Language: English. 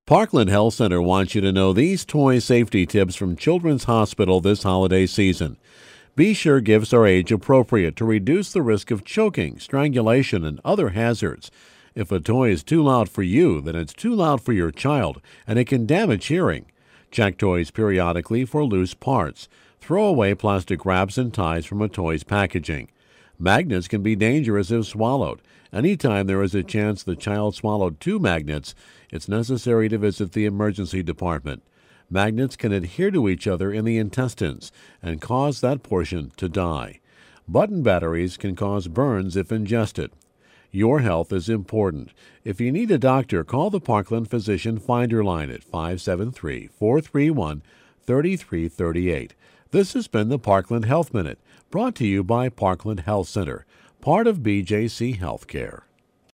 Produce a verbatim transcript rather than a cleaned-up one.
Parkland Health Center wants you to know these toy safety tips from Children's Hospital this holiday season. Be sure gifts are age appropriate to reduce the risk of choking, strangulation, and other hazards. If a toy is too loud for you, then it's too loud for your child, and it can damage hearing. Check toys periodically for loose parts. Throw away plastic wraps and ties from a toy's packaging. Magnets can be dangerous if swallowed. Anytime there is a chance the child swallowed two magnets, it's necessary to visit the emergency department. Magnets can adhere to each other in the intestines and cause that portion to die. Button batteries can cause burns if ingested. Your health is important. If you need a doctor, call the Parkland Physician Finder line at five seven three, four three one, three three three eight. This has been the Parkland Health Minute, brought to you by Parkland Health Center, part of B J C Healthcare.